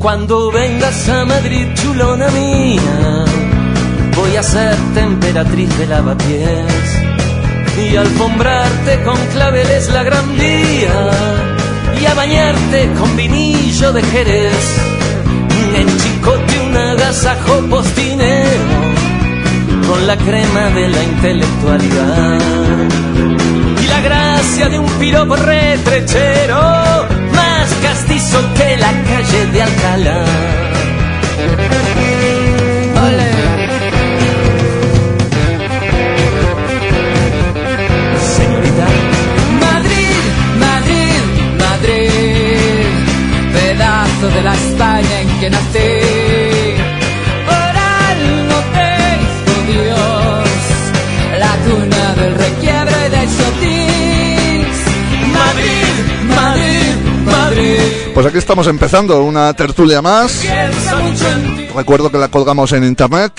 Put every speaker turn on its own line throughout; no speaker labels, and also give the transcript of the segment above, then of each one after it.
Cuando vengas a Madrid, chulona mía, voy a ser emperatriz de lavapiés y alfombrarte con claveles la Gran Vía y a bañarte con vinillo de Jerez, en chicote un agasajo postinero con la crema de la intelectualidad y la gracia de un piropo retrechero más castizo que la calle de Alcalá. ¡Ole! Señorita.
Madrid, Madrid, Madrid, pedazo de la España en que nací. Oral no tengo Dios, la cuna del requiebre y del sotis. Madrid, Madrid, Madrid.
Pues aquí estamos empezando una tertulia más. Recuerdo que la colgamos en internet,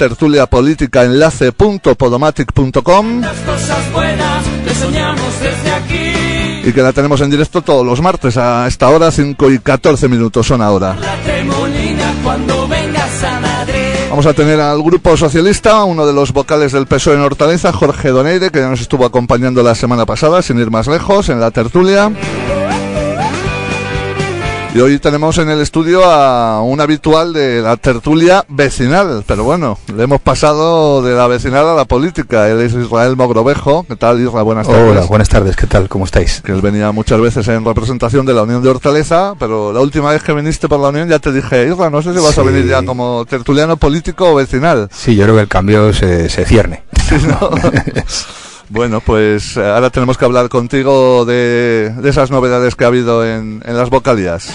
tertuliapoliticaenlace.podomatic.com, y que la tenemos en directo todos los martes a esta hora, 5:14 son ahora. Vamos a tener al Grupo Socialista, uno de los vocales del PSOE en Hortaleza, Jorge Doneire, que ya nos estuvo acompañando la semana pasada, sin ir más lejos, en la tertulia. Y hoy tenemos en el estudio a un habitual de la tertulia vecinal, pero bueno, le hemos pasado de la vecinal a la política. Él es Israel Mogrovejo. ¿Qué tal, Israel? Buenas tardes.
Hola, buenas tardes. ¿Qué tal? ¿Cómo estáis?
Que él venía muchas veces en representación de la Unión de Hortaleza, pero la última vez que viniste por la Unión ya te dije, Israel, no sé si vas a venir ya como tertuliano político o vecinal.
Sí, yo creo que el cambio se cierne.
Sí, ¿no? Bueno, pues ahora tenemos que hablar contigo de esas novedades que ha habido en las vocalías.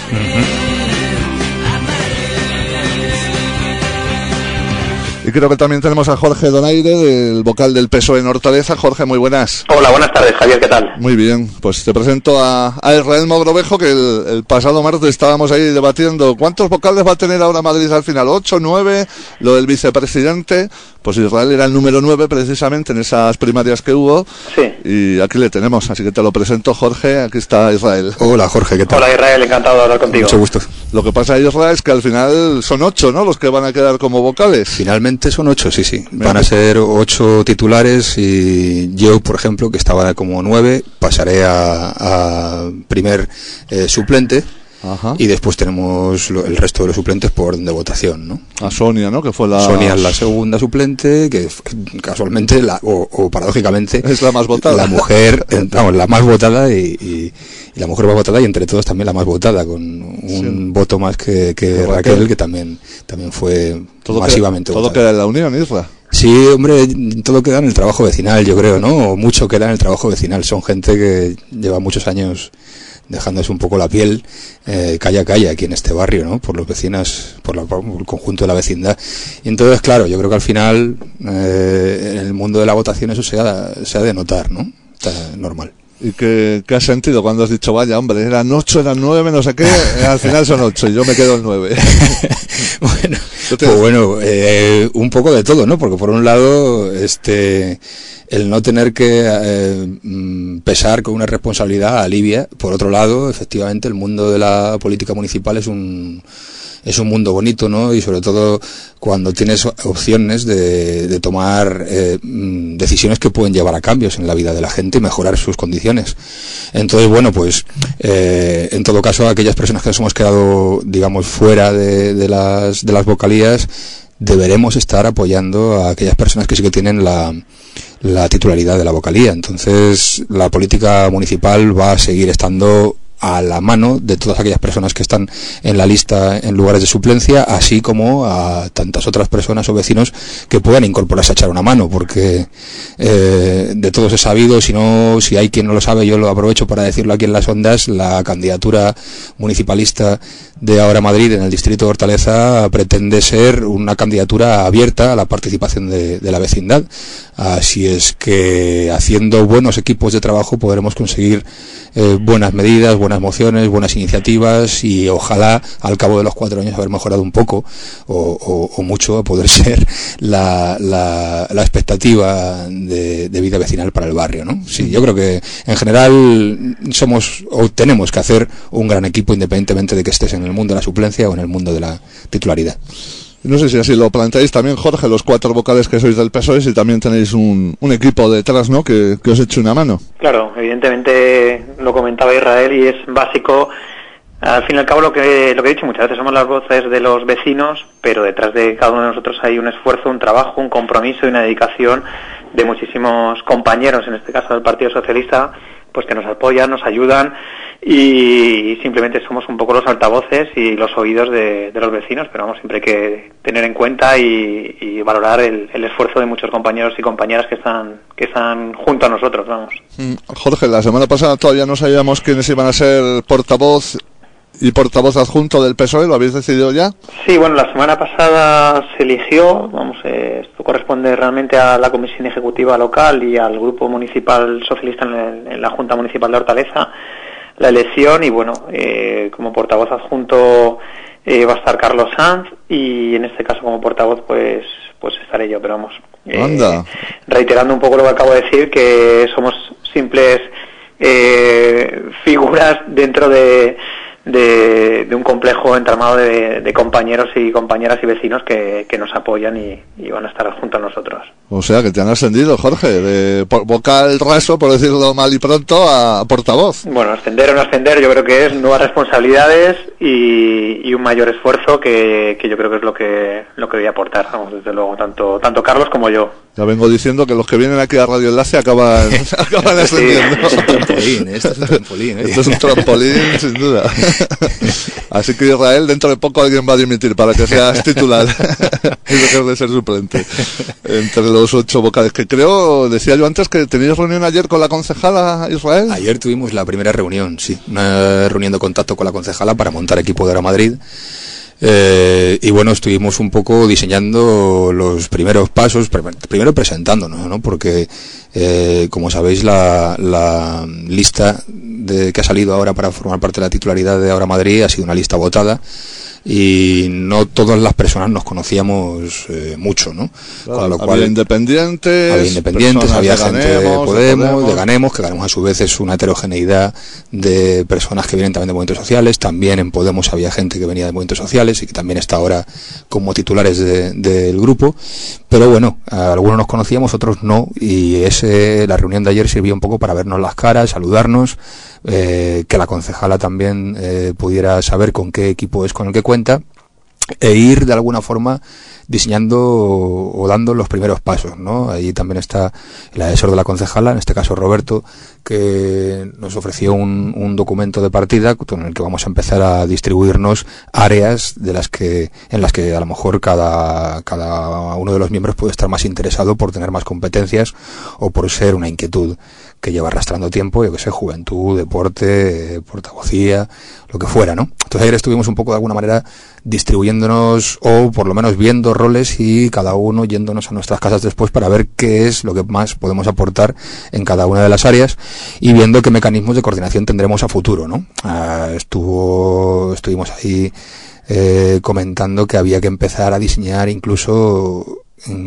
Y creo que también tenemos a Jorge Donaire, el vocal del PSOE en Hortaleza. Jorge, muy buenas.
Hola, buenas tardes, Javier, ¿qué tal?
Muy bien, pues te presento a Israel Mogrovejo, que el pasado martes estábamos ahí debatiendo cuántos vocales va a tener ahora Madrid al final, 8, 9, lo del vicepresidente. Pues Israel era el número 9 precisamente en esas primarias que hubo.
Sí.
Y aquí le tenemos, así que te lo presento, Jorge. Aquí está Israel.
Hola, Jorge, ¿qué tal?
Hola, Israel, encantado de hablar contigo.
Mucho gusto.
Lo que pasa, Israel, es que al final son 8, ¿no?, los que van a quedar como vocales.
Finalmente son 8, sí. Van a ser 8 titulares y yo, por ejemplo, que estaba como 9, pasaré a primer suplente.
Ajá.
Y después tenemos el resto de los suplentes por orden de votación, ¿no?
A Sonia, ¿no?, que fue
Sonia es la segunda suplente, que casualmente o paradójicamente
es la más votada,
la mujer, vamos, la más votada y la mujer más votada, y entre todos también la más votada, con un voto más que Raquel, que también fue todo masivamente
todo
votada.
queda en la Unión, Isla.
Sí, hombre, todo queda en el trabajo vecinal, yo creo, ¿no? O mucho queda en el trabajo vecinal. Son gente que lleva muchos años dejándose un poco la piel, calle a calle aquí en este barrio, ¿no? Por los vecinos, por el conjunto de la vecindad. Y entonces, claro, yo creo que al final, en el mundo de la votación eso se ha de notar, ¿no? Está normal.
¿Y qué has sentido cuando has dicho, vaya, hombre, eran 8, eran 9, no sé qué, al final son 8 y yo me quedo en 9?
Un poco de todo, ¿no? Porque por un lado, el no tener que pesar con una responsabilidad alivia. Por otro lado, efectivamente, el mundo de la política municipal es un mundo bonito, ¿no? Y sobre todo cuando tienes opciones de tomar decisiones que pueden llevar a cambios en la vida de la gente y mejorar sus condiciones. Entonces, bueno, pues en todo caso, aquellas personas que nos hemos quedado, digamos, fuera de las vocalías, deberemos estar apoyando a aquellas personas que sí que tienen la titularidad de la vocalía. Entonces, la política municipal va a seguir estando a la mano de todas aquellas personas que están en la lista en lugares de suplencia, así como a tantas otras personas o vecinos que puedan incorporarse a echar una mano, porque de todos es sabido, si hay quien no lo sabe, yo lo aprovecho para decirlo aquí en las ondas, la candidatura municipalista de Ahora Madrid en el distrito de Hortaleza pretende ser una candidatura abierta a la participación de la vecindad. Así es que haciendo buenos equipos de trabajo podremos conseguir buenas medidas, buenas mociones, buenas iniciativas, y ojalá al cabo de los 4 años haber mejorado un poco o mucho a poder ser la expectativa de vida vecinal para el barrio, ¿no? Sí, yo creo que en general somos o tenemos que hacer un gran equipo, independientemente de que estés en el mundo de la suplencia o en el mundo de la titularidad.
No sé si así lo planteáis también, Jorge, los 4 vocales que sois del PSOE, si también tenéis un equipo detrás, ¿no?, que os eche una mano.
Claro, evidentemente lo comentaba Israel y es básico. Al fin y al cabo, lo que he dicho muchas veces, somos las voces de los vecinos, pero detrás de cada uno de nosotros hay un esfuerzo, un trabajo, un compromiso y una dedicación de muchísimos compañeros, en este caso del Partido Socialista, pues que nos apoyan, nos ayudan, y simplemente somos un poco los altavoces y los oídos de los vecinos, pero vamos, siempre hay que tener en cuenta y valorar el esfuerzo de muchos compañeros y compañeras que están junto a nosotros, vamos.
Jorge, la semana pasada todavía no sabíamos quiénes iban a ser portavoz y portavoz adjunto del PSOE, ¿lo habéis decidido ya?
Sí, bueno, la semana pasada se eligió, esto corresponde realmente a la Comisión Ejecutiva Local y al Grupo Municipal Socialista en la Junta Municipal de Hortaleza, la elección, y bueno, como portavoz adjunto va a estar Carlos Sanz, y en este caso como portavoz pues estaré yo, pero vamos, reiterando un poco lo que acabo de decir, que somos simples figuras dentro de un complejo entramado de compañeros y compañeras y vecinos que nos apoyan y van a estar junto a nosotros.
O sea, que te han ascendido, Jorge, de vocal raso, por decirlo mal y pronto, a portavoz.
Bueno, ascender o no ascender, yo creo que es nuevas responsabilidades y un mayor esfuerzo que yo creo que es lo que voy a aportar, vamos, desde luego, tanto Carlos como yo.
Ya vengo diciendo que los que vienen aquí a Radio Enlace acaban ascendiendo.
Esto es un trampolín, esto es un trampolín.
Esto es un trampolín, sin duda. Así que Israel, dentro de poco alguien va a dimitir para que seas titular y dejes de ser suplente entre los 8 vocales, que creo, decía yo antes, que teníais reunión ayer con la concejala, Israel.
Ayer tuvimos la primera reunión, sí, una reunión de contacto con la concejala para montar equipo de Ahora-Madrid. Y bueno, estuvimos un poco diseñando los primeros pasos, primero presentándonos, ¿no? Porque como sabéis, la lista que ha salido ahora para formar parte de la titularidad de Ahora-Madrid ha sido una lista votada, y no todas las personas nos conocíamos mucho, ¿no?
Claro,
con lo cual
había independientes,
había gente de Podemos, de Ganemos, que Ganemos a su vez es una heterogeneidad de personas que vienen también de movimientos sociales. También en Podemos había gente que venía de movimientos sociales y que también está ahora como titulares del grupo. Pero bueno, algunos nos conocíamos, otros no, y la reunión de ayer sirvió un poco para vernos las caras, saludarnos, que la concejala también pudiera saber con qué equipo es con el que cuenta, e ir de alguna forma diseñando o dando los primeros pasos, ¿no? Ahí también está el asesor de la concejala, en este caso Roberto, que nos ofreció un documento de partida con el que vamos a empezar a distribuirnos áreas en las que a lo mejor cada uno de los miembros puede estar más interesado por tener más competencias o por ser una inquietud que lleva arrastrando tiempo, yo que sé, juventud, deporte, portavocía, lo que fuera, ¿no? Entonces ayer estuvimos un poco de alguna manera distribuyéndonos, o por lo menos viendo roles, y cada uno yéndonos a nuestras casas después para ver qué es lo que más podemos aportar en cada una de las áreas, y viendo qué mecanismos de coordinación tendremos a futuro, ¿no? Estuvimos ahí comentando que había que empezar a diseñar incluso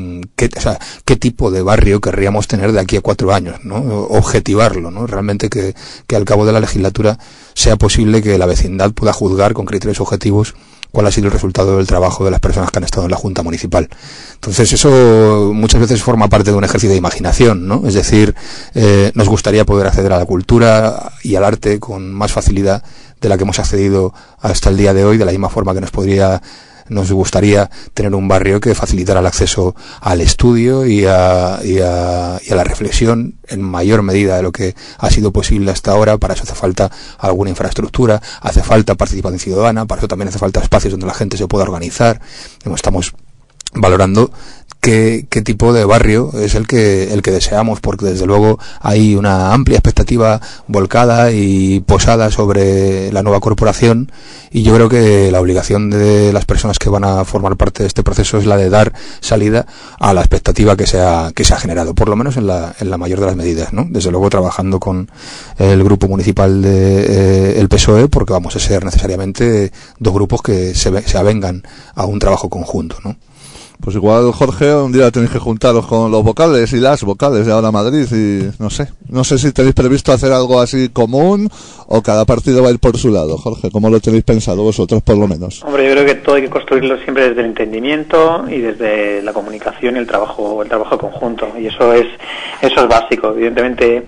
qué tipo de barrio querríamos tener de aquí a 4 años, ¿no? Objetivarlo, ¿no? Realmente que al cabo de la legislatura sea posible que la vecindad pueda juzgar con criterios objetivos cuál ha sido el resultado del trabajo de las personas que han estado en la Junta Municipal. Entonces eso muchas veces forma parte de un ejercicio de imaginación, ¿no? Es decir, nos gustaría poder acceder a la cultura y al arte con más facilidad de la que hemos accedido hasta el día de hoy, de la misma forma que nos gustaría tener un barrio que facilitara el acceso al estudio y a la reflexión en mayor medida de lo que ha sido posible hasta ahora. Para eso hace falta alguna infraestructura, hace falta participación ciudadana, para eso también hace falta espacios donde la gente se pueda organizar. Estamos valorando qué tipo de barrio es el que deseamos, porque desde luego hay una amplia expectativa volcada y posada sobre la nueva corporación, y yo creo que la obligación de las personas que van a formar parte de este proceso es la de dar salida a la expectativa que se ha generado, por lo menos en la mayor de las medidas, ¿no? Desde luego trabajando con el grupo municipal de el PSOE, porque vamos a ser necesariamente dos grupos que se avengan a un trabajo conjunto, ¿no?
Pues igual, Jorge, un día tenéis que juntaros con los vocales y las vocales de Ahora Madrid y no sé si tenéis previsto hacer algo así común o cada partido va a ir por su lado. Jorge, ¿cómo lo tenéis pensado vosotros, por lo menos?
Hombre, yo creo que todo hay que construirlo siempre desde el entendimiento y desde la comunicación y el trabajo conjunto, y eso es básico. Evidentemente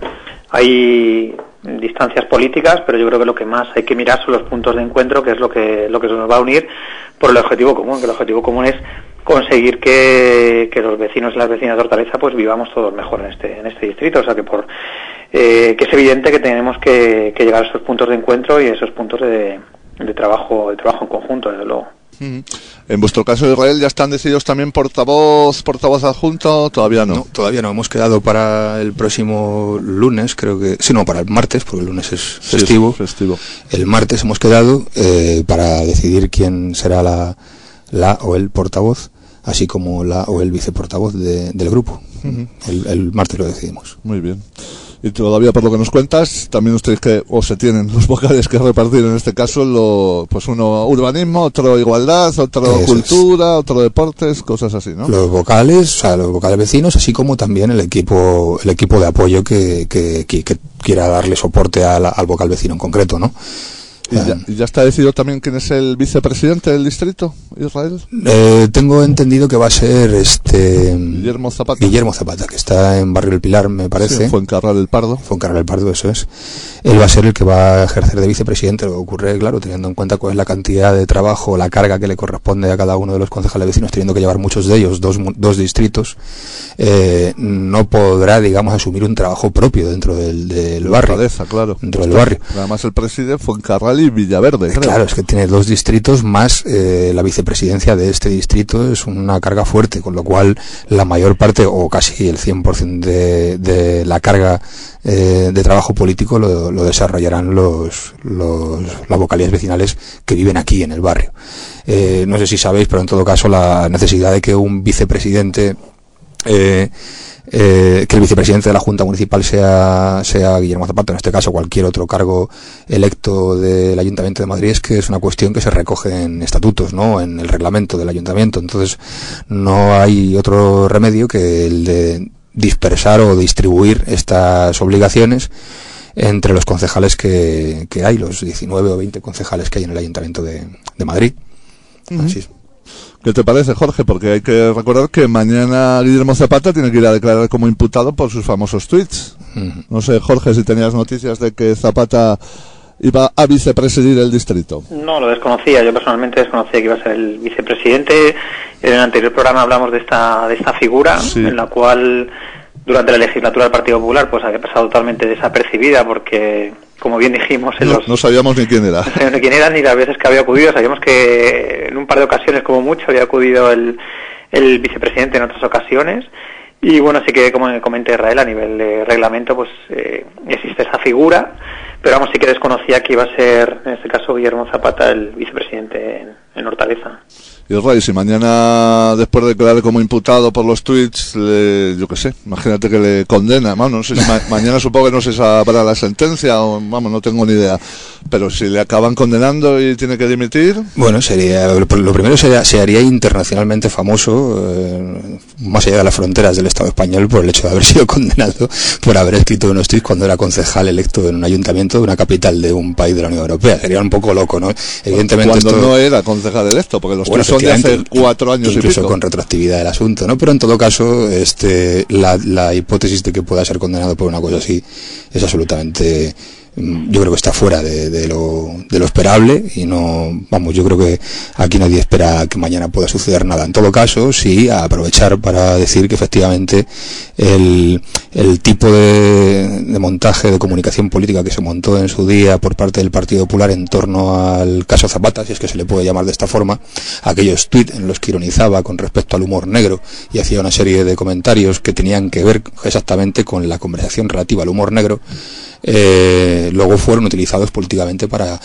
hay distancias políticas, pero yo creo que lo que más hay que mirar son los puntos de encuentro, que es lo que nos va a unir por el objetivo común, que el objetivo común es conseguir que los vecinos y las vecinas de Hortaleza pues vivamos todos mejor en este distrito. O sea que que es evidente que tenemos que llegar a esos puntos de encuentro y a esos puntos de trabajo en conjunto, desde luego.
En vuestro caso, Israel, ¿ya están decididos también portavoz adjunto? Todavía no.
No, todavía no. Hemos quedado para el próximo lunes, creo que... Sí, no, para el martes, porque el lunes es festivo. Sí, es festivo. El martes hemos quedado para decidir quién será la o el portavoz, así como la o el viceportavoz del grupo. El martes lo decidimos.
Muy bien. Y todavía, por lo que nos cuentas, también ustedes se tienen los vocales que repartir en este caso, pues uno urbanismo, otro igualdad, otro eso cultura, otro deportes, cosas así, ¿no?
Los vocales vecinos, así como también el equipo de apoyo que quiera darle soporte al vocal vecino en concreto, ¿no?
¿Y ya está decidido también quién es el vicepresidente del distrito, Israel?
Tengo entendido que va a ser
Guillermo
Zapata, que está en Barrio del Pilar, me parece.
Sí, Fuencarral del Pardo,
eso es. Él va a ser el que va a ejercer de vicepresidente. Lo que ocurre, claro, teniendo en cuenta cuál es la cantidad de trabajo, la carga que le corresponde a cada uno de los concejales vecinos, teniendo que llevar muchos de ellos, dos distritos, no podrá, digamos, asumir un trabajo propio dentro del barrio.
Claro.
Dentro del barrio.
Además, el presidente Fuencarral y Villaverde, creo.
Claro, es que tiene dos distritos más la vicepresidencia de este distrito, es una carga fuerte, con lo cual la mayor parte, o casi el 100% de la carga de trabajo político lo desarrollarán las vocalías vecinales que viven aquí en el barrio. No sé si sabéis, pero en todo caso la necesidad de que un vicepresidente que el vicepresidente de la Junta Municipal sea Guillermo Zapata, en este caso cualquier otro cargo electo del Ayuntamiento de Madrid, es que es una cuestión que se recoge en estatutos, ¿no? En el reglamento del Ayuntamiento. Entonces no hay otro remedio que el de dispersar o distribuir estas obligaciones entre los concejales que hay, los 19 o 20 concejales que hay en el Ayuntamiento de Madrid. Así es.
¿Qué te parece, Jorge? Porque hay que recordar que mañana Guillermo Zapata tiene que ir a declarar como imputado por sus famosos tweets. No sé, Jorge, si tenías noticias de que Zapata iba a vicepresidir el distrito.
No, lo desconocía. Yo personalmente desconocía que iba a ser el vicepresidente. En el anterior programa hablamos de esta figura, sí, en la cual durante la legislatura del Partido Popular pues había pasado totalmente desapercibida, porque, como bien dijimos,
no sabíamos ni quién era.
No sabíamos ni quién era ni las veces que había acudido. Sabíamos que en un par de ocasiones, como mucho, había acudido el vicepresidente en otras ocasiones. Y bueno, sí que, como comenta Israel, a nivel de reglamento, pues existe esa figura, pero vamos, sí que desconocía que iba a ser, en este caso, Guillermo Zapata, el vicepresidente en Hortaleza.
Y Ray, si mañana, después de quedar como imputado por los tweets, yo qué sé, imagínate que le condena, vamos, no sé si mañana supongo que no se sabrá la sentencia, o vamos, no tengo ni idea, pero si le acaban condenando y tiene que dimitir... Bueno,
lo primero se haría internacionalmente famoso, más allá de las fronteras del Estado español, por el hecho de haber sido condenado por haber escrito unos tweets cuando era concejal electo en un ayuntamiento de una capital de un país de la Unión Europea. Sería un poco loco, ¿no? Evidentemente
cuando no era concejal electo, porque los tweets son de hace 4 años y pico.
Incluso con retroactividad del asunto, ¿no? Pero en todo caso, la hipótesis de que pueda ser condenado por una cosa así es absolutamente yo creo que está fuera de lo esperable, y no, vamos, yo creo que aquí nadie espera que mañana pueda suceder nada. En todo caso, sí, a aprovechar para decir que efectivamente el tipo de montaje de comunicación política que se montó en su día por parte del Partido Popular en torno al caso Zapata, si es que se le puede llamar de esta forma, aquellos tweets en los que ironizaba con respecto al humor negro y hacía una serie de comentarios que tenían que ver exactamente con la conversación relativa al humor negro, luego fueron utilizados políticamente para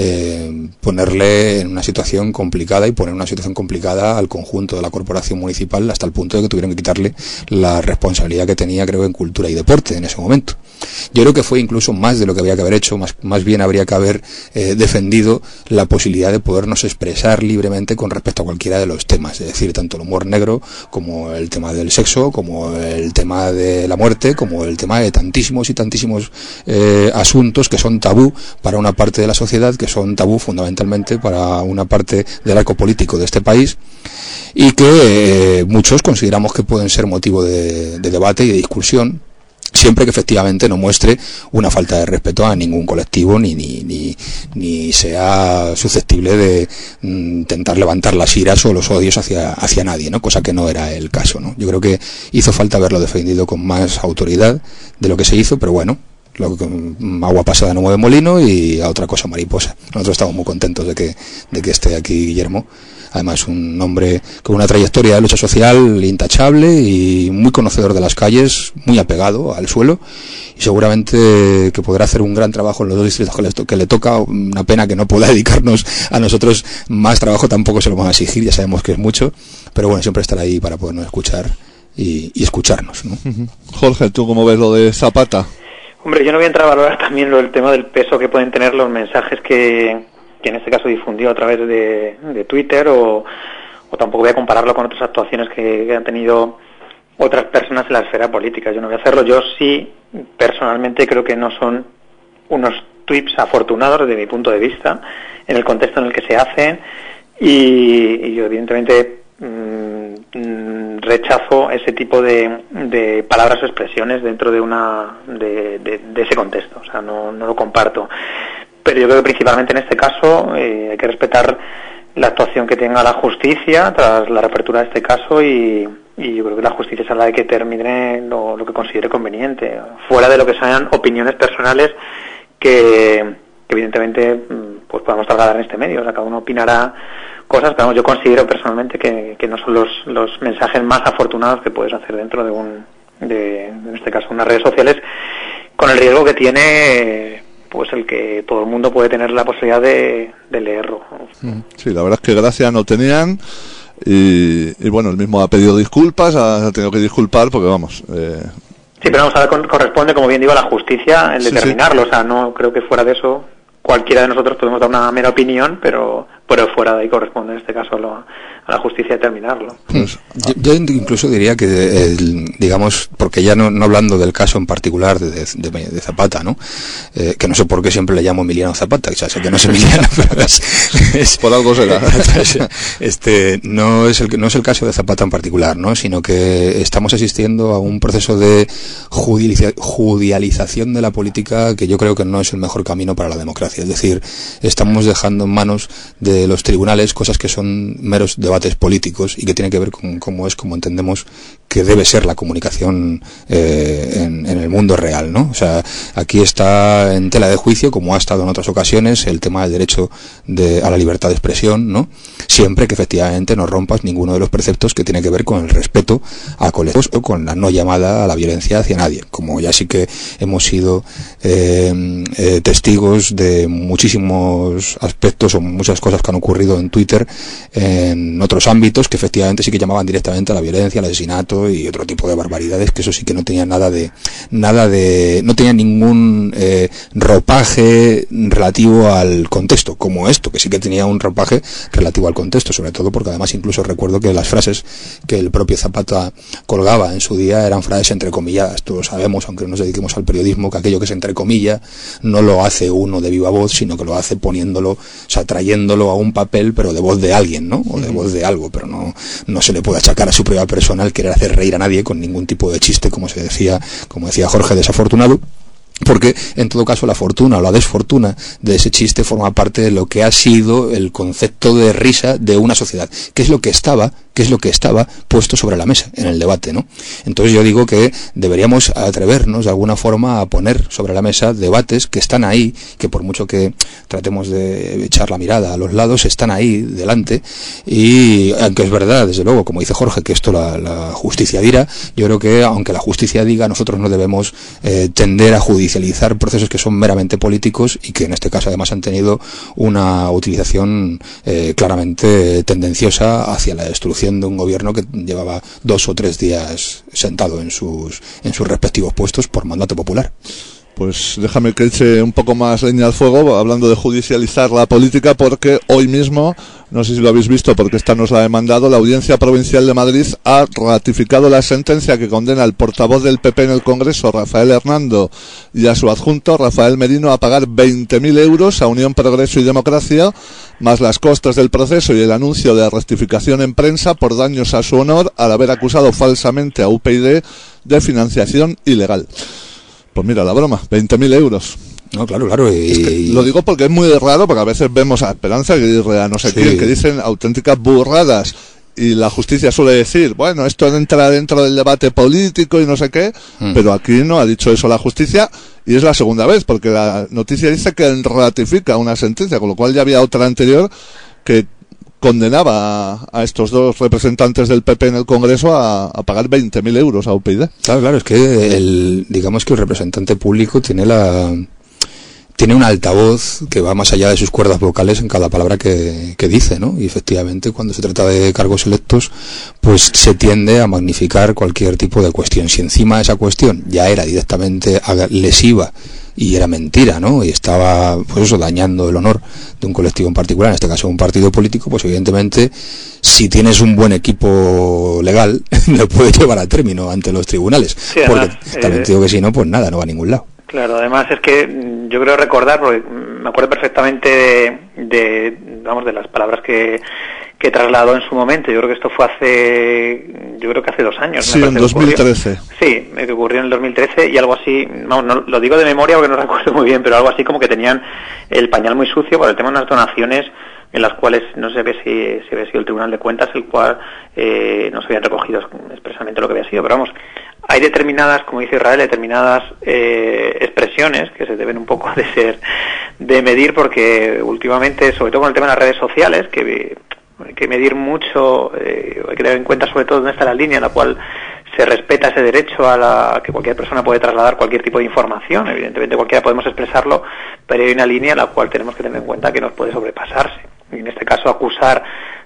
ponerle en una situación complicada y poner en una situación complicada al conjunto de la corporación municipal, hasta el punto de que tuvieron que quitarle la responsabilidad que tenía, creo, en cultura y deporte en ese momento. Yo creo que fue incluso más de lo que había que haber hecho, más bien habría que haber defendido la posibilidad de podernos expresar libremente con respecto a cualquiera de los temas, es decir, tanto el humor negro como el tema del sexo, como el tema de la muerte, como el tema de tantísimos y tantísimos asuntos que son tabú para una parte de la sociedad, que son tabú fundamentalmente para una parte del arco político de este país, y que muchos consideramos que pueden ser motivo de debate y de discusión, siempre que efectivamente no muestre una falta de respeto a ningún colectivo ni sea susceptible de intentar levantar las iras o los odios hacia nadie, ¿no? Cosa que no era el caso, ¿no? Yo creo que hizo falta haberlo defendido con más autoridad de lo que se hizo, pero bueno, agua pasada no mueve molino, y a otra cosa mariposa. Nosotros estamos muy contentos de que esté aquí Guillermo. Además, un hombre con una trayectoria de lucha social intachable y muy conocedor de las calles, muy apegado al suelo, y seguramente que podrá hacer un gran trabajo en los dos distritos que le toca. Una pena que no pueda dedicarnos a nosotros más trabajo, tampoco se lo van a exigir, ya sabemos que es mucho, pero bueno, siempre estará ahí para podernos escuchar y escucharnos, ¿no?
Jorge, ¿tú cómo ves lo de Zapata?
Hombre, yo no voy a entrar a valorar también el tema del peso que pueden tener los mensajes que en este caso difundió a través de Twitter, o tampoco voy a compararlo con otras actuaciones que han tenido otras personas en la esfera política. Yo no voy a hacerlo. Yo sí, personalmente, creo que no son unos tweets afortunados desde mi punto de vista, en el contexto en el que se hacen, y yo evidentemente rechazo ese tipo de palabras o expresiones dentro de ese contexto. O sea, no lo comparto. Pero yo creo que principalmente en este caso hay que respetar la actuación que tenga la justicia tras la reapertura de este caso, y yo creo que la justicia es la que termine lo que considere conveniente, fuera de lo que sean opiniones personales que evidentemente pues podamos trasladar en este medio. O sea, cada uno opinará cosas, pero yo considero personalmente que no son los mensajes más afortunados que puedes hacer dentro en este caso, unas redes sociales, con el riesgo que tiene pues el que todo el mundo puede tener la posibilidad de leerlo.
Sí, la verdad es que gracia no tenían, y bueno, él mismo ha pedido disculpas, ha tenido que disculpar porque vamos...
Sí, pero vamos a ver, corresponde, como bien digo, a la justicia el determinarlo. Sí. O sea, no creo que fuera de eso cualquiera de nosotros podemos dar una mera opinión, pero fuera de ahí corresponde en este caso a la justicia determinarlo.
Pues,
yo incluso diría que, digamos, porque ya no hablando del caso en particular de Zapata, ¿no? Que no sé por qué siempre le llamo Emiliano Zapata, o sea, sé que no es Emiliano, pero es
por algo será.
No es el caso de Zapata en particular, ¿no? Sino que estamos asistiendo a un proceso de judicialización de la política que yo creo que no es el mejor camino para la democracia. Es decir, estamos dejando en manos de los tribunales cosas que son meros debates políticos y que tienen que ver con cómo entendemos que debe ser la comunicación en el mundo real, ¿no? O sea, aquí está en tela de juicio, como ha estado en otras ocasiones, el tema del derecho a la libertad de expresión, ¿no? Siempre que efectivamente no rompas ninguno de los preceptos que tiene que ver con el respeto a colectivos o con la no llamada a la violencia hacia nadie, como ya sí que hemos sido testigos de muchísimos aspectos o muchas cosas que han ocurrido en Twitter en otros ámbitos que efectivamente sí que llamaban directamente a la violencia, al asesinato y otro tipo de barbaridades, que eso sí que no tenía no tenía ningún ropaje relativo al contexto, como esto, que sí que tenía un ropaje relativo al contexto, sobre todo porque además incluso recuerdo que las frases que el propio Zapata colgaba en su día eran frases entrecomilladas. Todos sabemos, aunque no nos dediquemos al periodismo, que aquello que se entrecomilla no lo hace uno de viva voz, sino que lo hace poniéndolo, o sea, trayéndolo a un papel, pero de voz de alguien, ¿no? O de voz de algo, pero no se le puede achacar a su propia persona el querer hacer reír a nadie con ningún tipo de chiste, como decía Jorge, desafortunado. Porque, en todo caso, la fortuna o la desfortuna de ese chiste forma parte de lo que ha sido el concepto de risa de una sociedad. ¿Qué es lo que estaba puesto sobre la mesa en el debate, ¿no? Entonces yo digo que deberíamos atrevernos de alguna forma a poner sobre la mesa debates que están ahí, que por mucho que tratemos de echar la mirada a los lados, están ahí delante, y aunque es verdad, desde luego, como dice Jorge, que esto la justicia dirá, yo creo que aunque la justicia diga, nosotros no debemos tender a judicializar procesos que son meramente políticos y que en este caso además han tenido una utilización claramente tendenciosa hacia la destrucción de un gobierno que llevaba 2 o 3 días sentado en sus respectivos puestos por mandato popular.
Pues déjame que eche un poco más leña al fuego hablando de judicializar la política, porque hoy mismo, no sé si lo habéis visto porque esta nos la he mandado, la Audiencia Provincial de Madrid ha ratificado la sentencia que condena al portavoz del PP en el Congreso, Rafael Hernando, y a su adjunto, Rafael Merino, a pagar 20.000 euros a Unión Progreso y Democracia, más las costas del proceso y el anuncio de rectificación en prensa por daños a su honor al haber acusado falsamente a UPyD de financiación ilegal. Pues mira, la broma, 20.000 euros.
No, claro.
Es que lo digo porque es muy raro, porque a veces vemos a Esperanza Aguirre, a no sé quién, que dicen auténticas burradas, y la justicia suele decir, bueno, esto entra dentro del debate político y no sé qué, pero aquí no ha dicho eso la justicia, y es la segunda vez, porque la noticia dice que ratifica una sentencia, con lo cual ya había otra anterior que condenaba a estos dos representantes del PP en el Congreso a pagar 20.000 euros a UPyD.
Claro, es que digamos que el representante público tiene un altavoz que va más allá de sus cuerdas vocales en cada palabra que dice, ¿no? Y efectivamente, cuando se trata de cargos electos, pues se tiende a magnificar cualquier tipo de cuestión. Si encima esa cuestión ya era directamente lesiva y era mentira, ¿no? Y estaba, pues eso, dañando el honor de un colectivo en particular, en este caso un partido político, pues evidentemente, si tienes un buen equipo legal, lo puedes llevar a término ante los tribunales. Sí, porque también te digo que si no, pues nada, no va a ningún lado.
Claro, además es que yo creo recordar, porque me acuerdo perfectamente de las palabras que trasladó en su momento. Yo creo que esto fue hace 2 años.
Sí, en 2013.
Sí, que ocurrió en el 2013 y algo así, no lo digo de memoria porque no recuerdo muy bien, pero algo así como que tenían el pañal muy sucio por el tema de unas donaciones en las cuales no se ve si había sido el Tribunal de Cuentas el cual no se habían recogido expresamente lo que había sido, pero vamos, hay determinadas, como dice Israel, expresiones que se deben un poco de medir, porque últimamente, sobre todo con el tema de las redes sociales, que hay que medir mucho, hay que tener en cuenta sobre todo dónde está la línea en la cual se respeta ese derecho a que cualquier persona puede trasladar cualquier tipo de información. Evidentemente cualquiera podemos expresarlo, pero hay una línea en la cual tenemos que tener en cuenta que nos puede sobrepasarse. Y en este caso acusar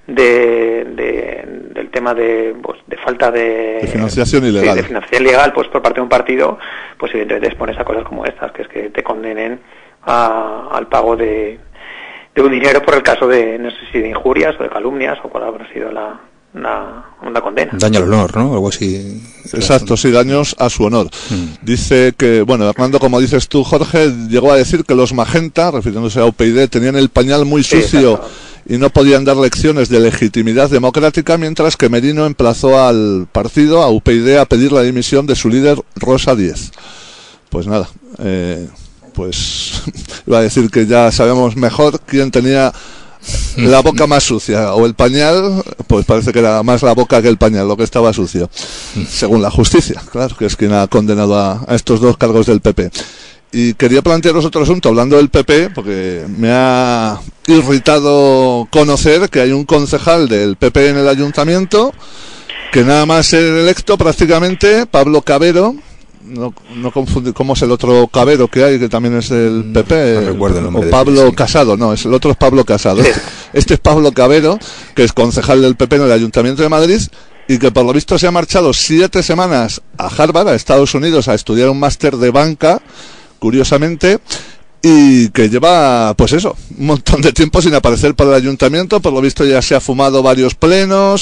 del tema de falta de financiación ilegal. Sí, de financiación ilegal, pues por parte de un partido, pues evidentemente expones a cosas como estas, que es que te condenen al pago de un dinero por el caso de, no sé si de injurias o de calumnias o cuál habrá sido una condena.
Daño al honor, ¿no? Algo así.
Exacto, sí, daños a su honor. Dice que, bueno, Hernando, como dices tú, Jorge, llegó a decir que los Magenta, refiriéndose a UPyD, tenían el pañal muy sucio y no podían dar lecciones de legitimidad democrática, mientras que Merino emplazó al partido, a UPyD, a pedir la dimisión de su líder, Rosa Díez. Pues nada, pues iba a decir que ya sabemos mejor quién tenía la boca más sucia, o el pañal, pues parece que era más la boca que el pañal lo que estaba sucio, según la justicia, claro, que es quien ha condenado a estos dos cargos del PP. Y quería plantearos otro asunto, hablando del PP, porque me ha irritado conocer que hay un concejal del PP en el ayuntamiento, que nada más ser electo prácticamente, Pablo Cabero, no confundir, ¿cómo es el otro Cabero que hay, que también es del PP?
No recuerdo el nombre.
O Pablo Casado, no, el otro es Pablo Casado. Este es Pablo Cabero, que es concejal del PP en el Ayuntamiento de Madrid, y que por lo visto se ha marchado 7 semanas a Harvard, a Estados Unidos, a estudiar un máster de banca, curiosamente, y que lleva, pues eso, un montón de tiempo sin aparecer para el ayuntamiento. Por lo visto ya se ha fumado varios plenos,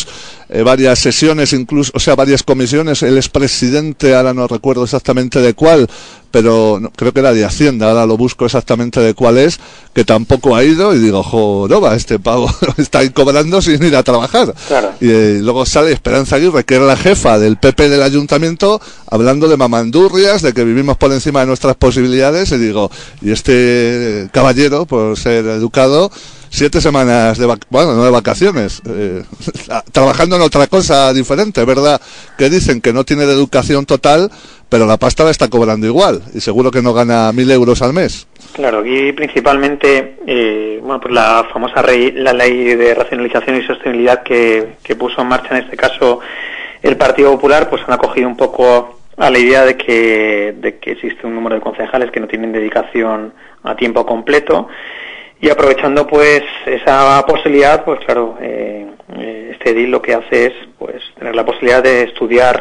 varias sesiones, incluso, o sea, varias comisiones. El expresidente, ahora no recuerdo exactamente de cuál, pero no, creo que era de Hacienda, ahora lo busco exactamente de cuál es, que tampoco ha ido, y digo, joroba, este pavo está ahí cobrando sin ir a trabajar.
Claro.
Y luego sale Esperanza Aguirre, que era la jefa del PP del ayuntamiento, hablando de mamandurrias, de que vivimos por encima de nuestras posibilidades, y digo, y este caballero, por ser educado, 7 semanas no de vacaciones, trabajando en otra cosa diferente, ¿verdad? Que dicen que no tiene de educación total, pero la pasta la está cobrando igual, y seguro que no gana 1.000 euros al mes.
Claro, aquí principalmente, pues la famosa la ley de racionalización y sostenibilidad que puso en marcha en este caso el Partido Popular, pues han acogido un poco a la idea de que existe un número de concejales que no tienen dedicación a tiempo completo, y aprovechando pues esa posibilidad, pues claro, este edil lo que hace es pues tener la posibilidad de estudiar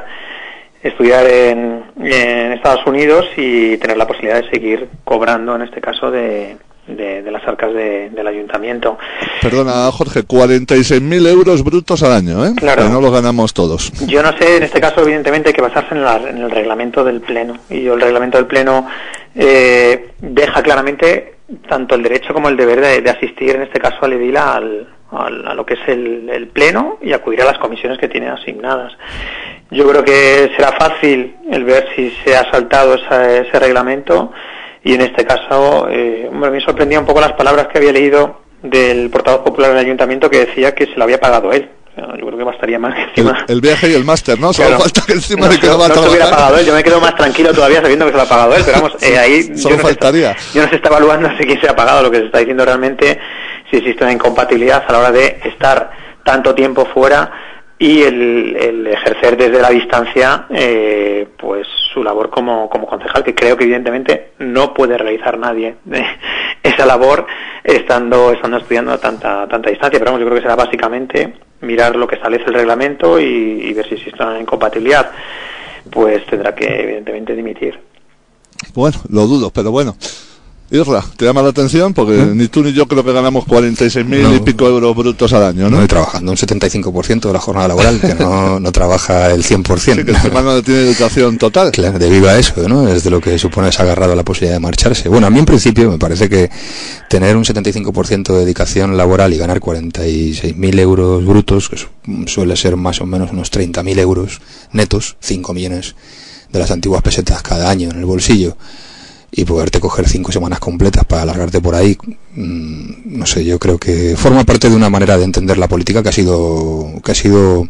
en Estados Unidos y tener la posibilidad de seguir cobrando, en este caso, de las arcas del ayuntamiento.
Perdona, Jorge, 46.000 euros brutos al año, ¿eh?
Claro.
Que no los ganamos todos.
Yo no sé, en este caso, evidentemente, hay que basarse en el reglamento del Pleno. Y el reglamento del Pleno deja claramente tanto el derecho como el deber de asistir, en este caso, al edil a lo que es el Pleno y acudir a las comisiones que tiene asignadas. Yo creo que será fácil el ver si se ha saltado ese reglamento, y en este caso me sorprendía un poco las palabras que había leído del portavoz popular del ayuntamiento, que decía que se lo había pagado él. Yo creo que bastaría más que encima...
El viaje y el máster, ¿no? Solo
claro,
falta que encima de que lo va a trabajar.
No se hubiera pagado él, yo me quedo más tranquilo todavía sabiendo que se lo ha pagado él, pero vamos, ahí...
Solo faltaría.
Yo no se está evaluando si quién se ha pagado, lo que se está diciendo realmente, si existe una incompatibilidad a la hora de estar tanto tiempo fuera y el ejercer desde la distancia pues su labor como concejal, que creo que evidentemente no puede realizar nadie esa labor estando estudiando a tanta distancia, pero vamos, yo creo que será básicamente mirar lo que establece el reglamento y ver si existe una incompatibilidad. Pues tendrá que evidentemente dimitir.
Bueno, lo dudo, pero bueno. Isra, ¿te llama la atención? Porque ni tú ni yo creo que ganamos 46.000 y pico euros brutos al año, ¿no?
No, trabajando un 75% de la jornada laboral, que no trabaja el 100%.
Sí, que este hermano no tiene educación total.
Claro, debido a eso, ¿no? Es de lo que supone ese agarrado a la posibilidad de marcharse. Bueno, a mí en principio me parece que tener un 75% de dedicación laboral y ganar 46.000 euros brutos, que suele ser más o menos unos 30.000 euros netos, 5 millones de las antiguas pesetas cada año en el bolsillo, y poderte coger 5 semanas completas para alargarte por ahí, no sé, yo creo que forma parte de una manera de entender la política que ha sido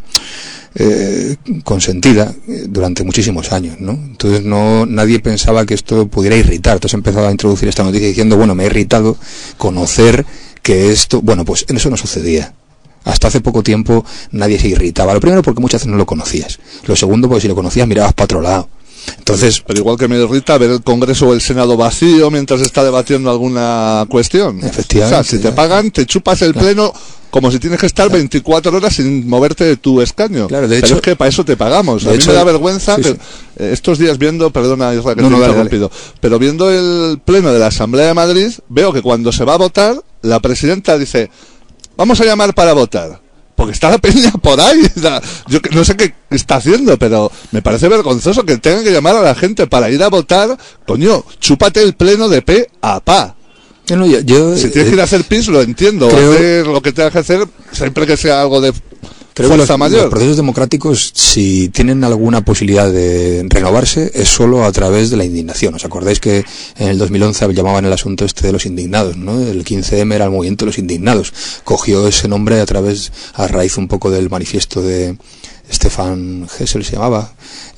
consentida durante muchísimos años, ¿no? Entonces nadie pensaba que esto pudiera irritar. Entonces empezaba a introducir esta noticia diciendo, bueno, me ha irritado conocer que esto, bueno, pues eso no sucedía. Hasta hace poco tiempo nadie se irritaba. Lo primero porque muchas veces no lo conocías. Lo segundo porque si lo conocías mirabas para otro lado. Entonces,
pero igual que me irrita ver el Congreso o el Senado vacío mientras está debatiendo alguna cuestión.
Efectivamente.
O sea, si te pagan, te chupas el pleno como si tienes que estar 24 horas sin moverte de tu escaño.
Claro, de
pero
hecho,
es que para eso te pagamos. A mí me da vergüenza que estos días viendo, perdona Isra que te he interrumpido, pero viendo el pleno de la Asamblea de Madrid, veo que cuando se va a votar, la presidenta dice, vamos a llamar para votar. Porque está la peña por ahí. Yo no sé qué está haciendo, pero me parece vergonzoso que tengan que llamar a la gente para ir a votar. Coño, chúpate el pleno de pe a pa. Si tienes que ir a hacer pis, lo entiendo. Hacer lo que tengas que hacer, siempre que sea algo de fuerza mayor.
Los procesos democráticos, si tienen alguna posibilidad de renovarse, es solo a través de la indignación. ¿Os acordáis que en el 2011 llamaban el asunto este de los indignados, ¿no? El 15M era el movimiento de los indignados. Cogió ese nombre a raíz un poco del manifiesto de Stefan Hessel, se llamaba.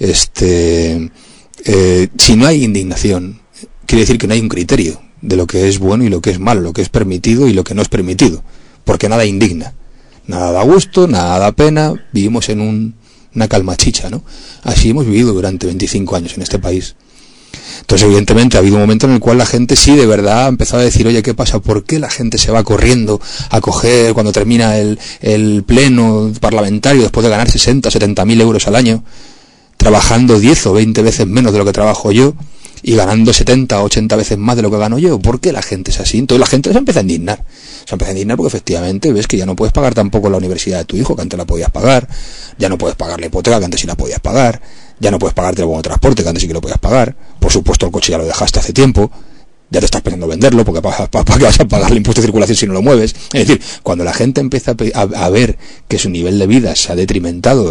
Si no hay indignación, quiere decir que no hay un criterio de lo que es bueno y lo que es malo, lo que es permitido y lo que no es permitido, porque nada indigna. Nada da gusto, nada da pena, vivimos en una calmachicha, ¿no? Así hemos vivido durante 25 años en este país. Entonces, evidentemente, ha habido un momento en el cual la gente sí, de verdad, ha empezado a decir, oye, ¿qué pasa? ¿Por qué la gente se va corriendo a coger, cuando termina el pleno parlamentario, después de ganar 60, 70.000 euros al año, trabajando 10 o 20 veces menos de lo que trabajo yo? y ganando 70 o 80 veces más de lo que gano yo. ¿Por qué la gente es así? Entonces la gente se empieza a indignar. Se empieza a indignar porque efectivamente ves que ya no puedes pagar tampoco la universidad de tu hijo, que antes la podías pagar, ya no puedes pagar la hipoteca, que antes sí la podías pagar, ya no puedes pagarte el bono de transporte, que antes sí que lo podías pagar, por supuesto el coche ya lo dejaste hace tiempo, ya te estás pensando venderlo, porque ¿para qué vas a pagar el impuesto de circulación si no lo mueves? Es decir, cuando la gente empieza a ver que su nivel de vida se ha detrimentado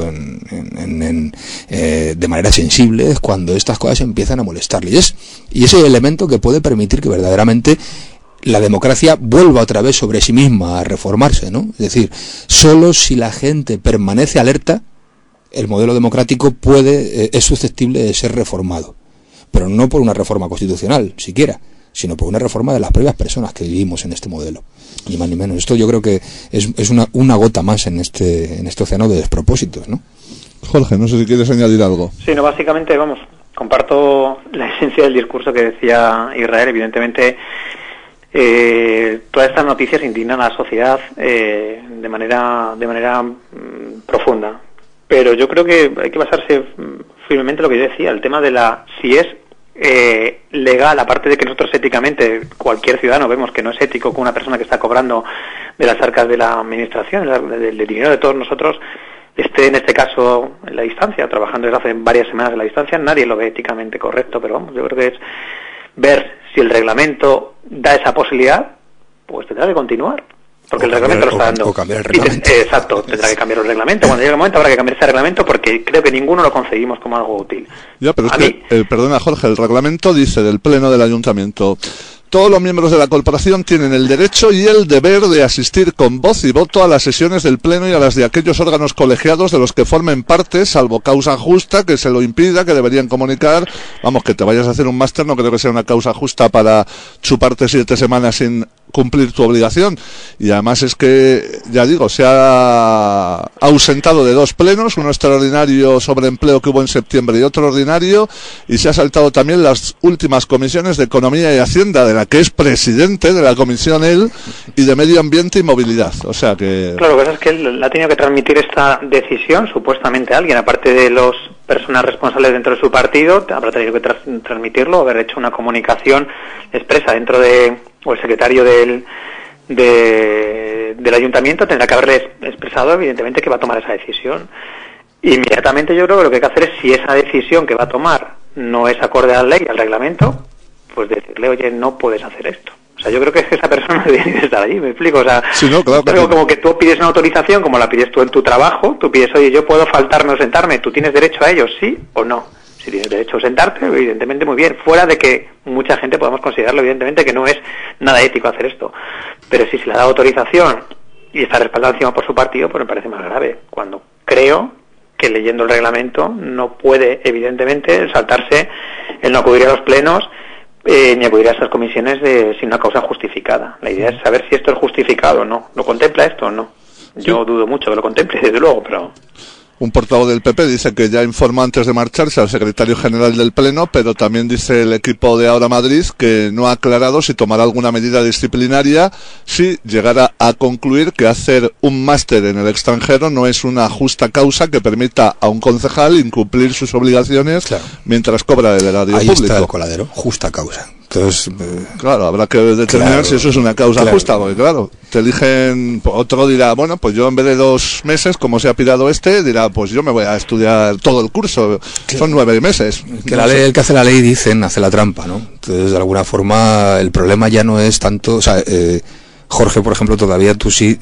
de manera sensible, es cuando estas cosas empiezan a molestarle. Y ese elemento que puede permitir que verdaderamente la democracia vuelva otra vez sobre sí misma a reformarse, ¿no? Es decir, solo si la gente permanece alerta, el modelo democrático es susceptible de ser reformado. Pero no por una reforma constitucional, siquiera, sino por una reforma de las propias personas que vivimos en este modelo, ni más ni menos. Esto yo creo que es una gota más en este océano de despropósitos, ¿no?
Jorge, no sé si quieres añadir algo.
Sí, no, básicamente, comparto la esencia del discurso que decía Israel. Evidentemente, todas estas noticias indignan a la sociedad de manera profunda. Pero yo creo que hay que basarse firmemente en lo que yo decía, el tema de si es legal, aparte de que nosotros éticamente, cualquier ciudadano vemos que no es ético que una persona que está cobrando de las arcas de la administración, del dinero de todos nosotros, esté en este caso en la distancia, trabajando desde hace varias semanas en la distancia, nadie lo ve éticamente correcto, pero vamos, yo creo que es ver si el reglamento da esa posibilidad, pues tendrá que continuar. Porque el reglamento lo está dando.
O cambiar el reglamento.
Exacto, tendrá que cambiar el reglamento. Cuando llegue el momento habrá que cambiar ese reglamento porque creo que ninguno lo concebimos como algo útil.
Ya, pero perdona Jorge, el reglamento dice del Pleno del Ayuntamiento: todos los miembros de la corporación tienen el derecho y el deber de asistir con voz y voto a las sesiones del Pleno y a las de aquellos órganos colegiados de los que formen parte, salvo causa justa que se lo impida, que deberían comunicar. Vamos, que te vayas a hacer un máster no creo que sea una causa justa para chuparte 7 semanas sin cumplir tu obligación. Y además es que, ya digo, se ha ausentado de 2 plenos, uno extraordinario sobre empleo que hubo en septiembre y otro ordinario, y se ha saltado también las últimas comisiones de Economía y Hacienda, de la que es presidente de la comisión él, y de Medio Ambiente y Movilidad. O sea que...
Claro, lo que pasa es que él ha tenido que transmitir esta decisión, supuestamente a alguien, aparte de las personas responsables dentro de su partido, habrá tenido que transmitirlo, haber hecho una comunicación expresa dentro de... o el secretario del ayuntamiento tendrá que haberle expresado evidentemente que va a tomar esa decisión. Inmediatamente yo creo que lo que hay que hacer es, si esa decisión que va a tomar no es acorde a la ley, al reglamento, pues decirle, oye, no puedes hacer esto. O sea, yo creo que esa persona debe estar allí, ¿me explico? O sea,
sí, no, claro,
como que tú pides una autorización, como la pides tú en tu trabajo, tú pides, oye, yo puedo faltarme o sentarme, ¿tú tienes derecho a ello, sí o no? Si tienes derecho a sentarte, evidentemente muy bien, fuera de que mucha gente podamos considerarlo evidentemente que no es nada ético hacer esto, pero si se le da autorización y está respaldado encima por su partido, pues me parece más grave, cuando creo que leyendo el reglamento no puede evidentemente saltarse el no acudir a los plenos ni acudir a estas comisiones sin una causa justificada. La idea es saber si esto es justificado o no. ¿Lo contempla esto o no? Yo dudo mucho que lo contemple, desde luego, pero...
Un portavoz del PP dice que ya informó antes de marcharse al secretario general del Pleno, pero también dice el equipo de Ahora Madrid que no ha aclarado si tomará alguna medida disciplinaria si llegara a concluir que hacer un máster en el extranjero no es una justa causa que permita a un concejal incumplir sus obligaciones mientras cobra el erario público.
Ahí está el coladero, justa causa. Entonces,
claro, habrá que determinar si eso es una causa justa, porque claro, te eligen, otro dirá, bueno, pues yo en vez de 2 meses, como se ha pirado dirá, pues yo me voy a estudiar todo el curso, son 9 meses.
Que la ley, el que hace la ley, dicen, hace la trampa, ¿no? Entonces, de alguna forma, el problema ya no es tanto, o sea, Jorge, por ejemplo, todavía tú sí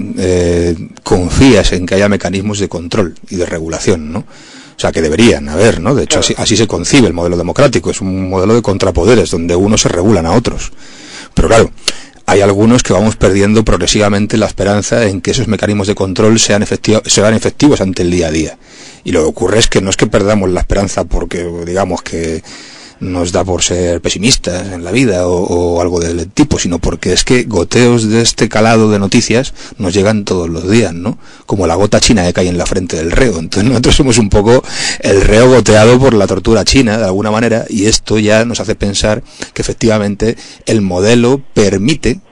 confías en que haya mecanismos de control y de regulación, ¿no? O sea, que deberían haber, ¿no? De hecho, así se concibe el modelo democrático. Es un modelo de contrapoderes, donde unos se regulan a otros. Pero claro, hay algunos que vamos perdiendo progresivamente la esperanza en que esos mecanismos de control sean efectivos ante el día a día. Y lo que ocurre es que no es que perdamos la esperanza porque, digamos, que nos da por ser pesimistas en la vida o algo del tipo, sino porque es que goteos de este calado de noticias nos llegan todos los días, ¿no? Como la gota china que cae en la frente del reo. Entonces nosotros somos un poco el reo goteado por la tortura china, de alguna manera, y esto ya nos hace pensar que efectivamente el modelo permite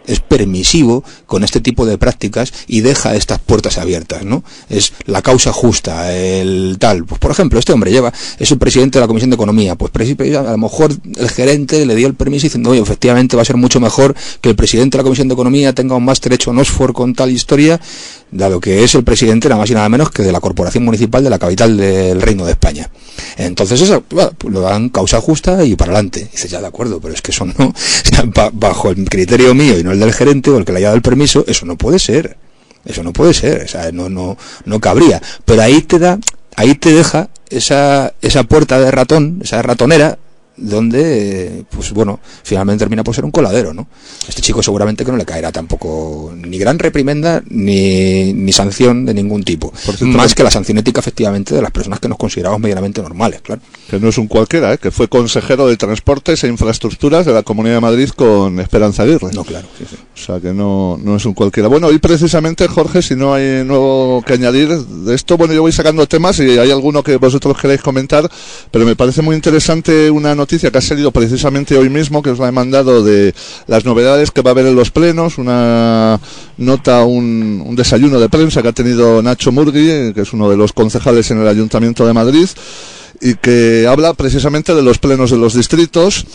es permisivo con este tipo de prácticas y deja estas puertas abiertas, ¿no? Es la causa justa, el tal. Pues por ejemplo, este hombre es el presidente de la Comisión de Economía, pues a lo mejor el gerente le dio el permiso diciendo, oye, efectivamente va a ser mucho mejor que el presidente de la Comisión de Economía tenga un máster hecho en Oxford con tal historia, dado que es el presidente nada más y nada menos que de la Corporación Municipal de la capital del Reino de España. Entonces eso, bueno, pues lo dan causa justa y para adelante. Dices, ya de acuerdo, pero es que eso no, o sea, bajo el criterio mío y no el del gerente o el que le haya dado el permiso, eso no puede ser. Eso no puede ser, o sea, no cabría. Pero ahí te deja esa puerta de ratón, esa ratonera, donde, pues bueno, finalmente termina por ser un coladero, ¿no? Este chico seguramente que no le caerá tampoco ni gran reprimenda ni sanción de ningún tipo, más que la sanción ética efectivamente de las personas que nos consideramos medianamente normales, claro.
Que no es un cualquiera, que fue consejero de Transportes e Infraestructuras de la Comunidad de Madrid con Esperanza Aguirre.
No, claro, sí.
O sea que no es un cualquiera. Bueno, hoy precisamente, Jorge, si no hay nuevo que añadir de esto, bueno, yo voy sacando temas y hay alguno que vosotros queréis comentar, pero me parece muy interesante una noticia que ha salido precisamente hoy mismo, que os la he mandado, de las novedades que va a haber en los plenos, una nota, un desayuno de prensa que ha tenido Nacho Murgui, que es uno de los concejales en el Ayuntamiento de Madrid, y que habla precisamente de los plenos de los distritos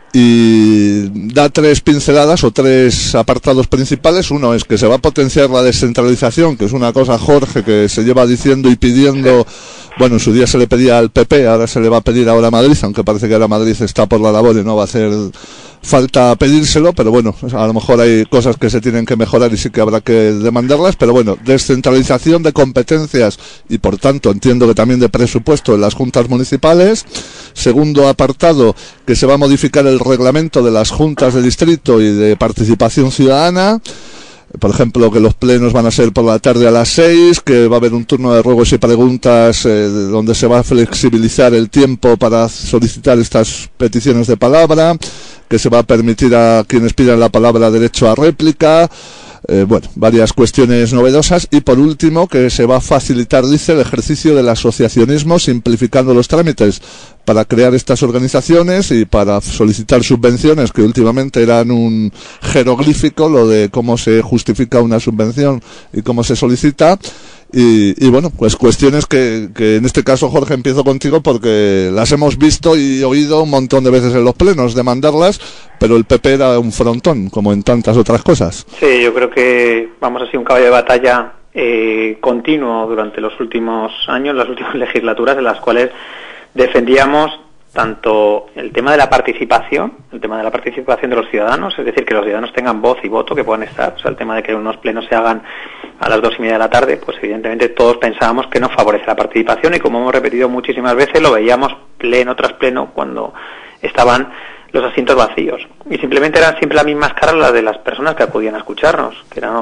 y da 3 pinceladas o 3 apartados principales. Uno es que se va a potenciar la descentralización, que es una cosa, Jorge, que se lleva diciendo y pidiendo. Bueno, en su día se le pedía al PP, ahora se le va a pedir ahora a Madrid, aunque parece que ahora Madrid está por la labor y no va a hacer falta pedírselo, pero bueno, a lo mejor hay cosas que se tienen que mejorar y sí que habrá que demandarlas, pero bueno, descentralización de competencias y por tanto entiendo que también de presupuesto en las juntas municipales. Segundo apartado, que se va a modificar el reglamento de las juntas de distrito y de participación ciudadana. Por ejemplo, que los plenos van a ser por la tarde a las 6, que va a haber un turno de ruegos y preguntas donde se va a flexibilizar el tiempo para solicitar estas peticiones de palabra, que se va a permitir a quienes pidan la palabra derecho a réplica. Bueno, varias cuestiones novedosas. Y por último, que se va a facilitar, dice, el ejercicio del asociacionismo, simplificando los trámites para crear estas organizaciones y para solicitar subvenciones, que últimamente eran un jeroglífico, lo de cómo se justifica una subvención y cómo se solicita. Y bueno, pues cuestiones que en este caso, Jorge, empiezo contigo porque las hemos visto y oído un montón de veces en los plenos demandarlas, pero el PP era un frontón, como en tantas otras cosas.
Sí, yo creo que vamos a ser un caballo de batalla continuo durante los últimos años, las últimas legislaturas, en las cuales defendíamos tanto el tema de la participación de los ciudadanos, es decir, que los ciudadanos tengan voz y voto, que puedan estar, o sea, el tema de que unos plenos se hagan a las 2:30 de la tarde, pues evidentemente todos pensábamos que no favorece la participación y como hemos repetido muchísimas veces, lo veíamos pleno tras pleno cuando estaban los asientos vacíos. Y simplemente eran siempre las mismas caras las de las personas que acudían a escucharnos, que eran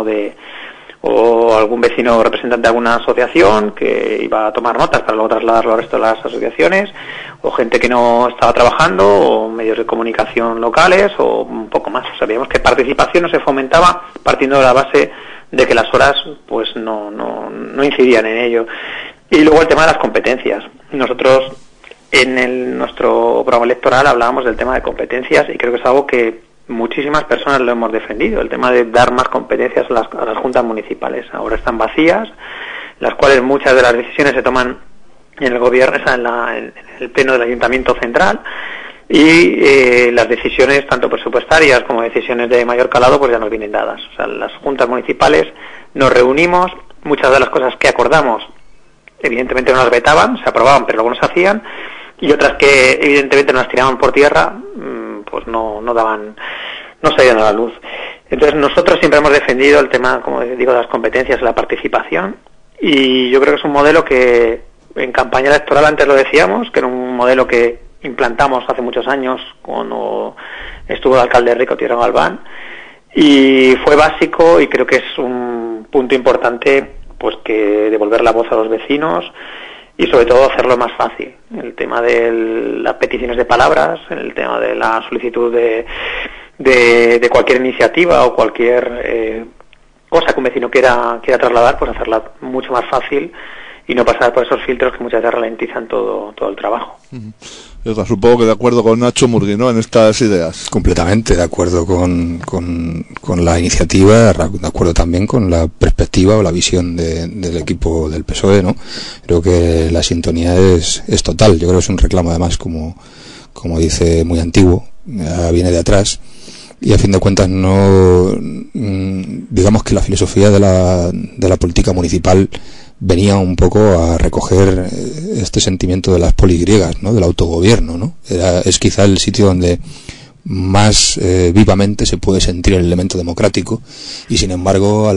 o algún vecino representante de alguna asociación que iba a tomar notas para luego trasladarlo al resto de las asociaciones, o gente que no estaba trabajando, o medios de comunicación locales, o un poco más. Sabíamos que participación no se fomentaba partiendo de la base de que las horas pues no incidían en ello. Y luego el tema de las competencias. Nosotros en nuestro programa electoral hablábamos del tema de competencias y creo que es algo que muchísimas personas lo hemos defendido, el tema de dar más competencias a las juntas municipales. Ahora están vacías, las cuales muchas de las decisiones se toman en el gobierno, en el pleno del Ayuntamiento Central, y las decisiones tanto presupuestarias como decisiones de mayor calado pues ya nos vienen dadas. O sea, las juntas municipales nos reunimos, muchas de las cosas que acordamos evidentemente no las vetaban, se aprobaban pero luego no se hacían, y otras que evidentemente no las tiraban por tierra, pues no salían a la luz. Entonces nosotros siempre hemos defendido el tema, como digo, de las competencias, de la participación, y yo creo que es un modelo que en campaña electoral antes lo decíamos, que era un modelo que implantamos hace muchos años cuando estuvo el alcalde Rico Tierra Galván, y fue básico, y creo que es un punto importante, pues que devolver la voz a los vecinos y sobre todo hacerlo más fácil. El tema de las peticiones de palabras, el tema de la solicitud de cualquier iniciativa o cualquier cosa que un vecino quiera trasladar, pues hacerla mucho más fácil no pasar por esos filtros que muchas veces ralentizan todo el trabajo.
Supongo que de acuerdo con Nacho Murgui, ¿no?, en estas ideas.
Completamente de acuerdo con la iniciativa, de acuerdo también con la perspectiva o la visión del equipo del PSOE, ¿no? Creo que la sintonía es total. Yo creo que es un reclamo, además, como dice, muy antiguo, viene de atrás, y a fin de cuentas no, digamos que la filosofía de la política municipal venía un poco a recoger este sentimiento de las poligriegas, ¿no?, del autogobierno, ¿no? Es quizá el sitio donde más vivamente se puede sentir el elemento democrático, y sin embargo a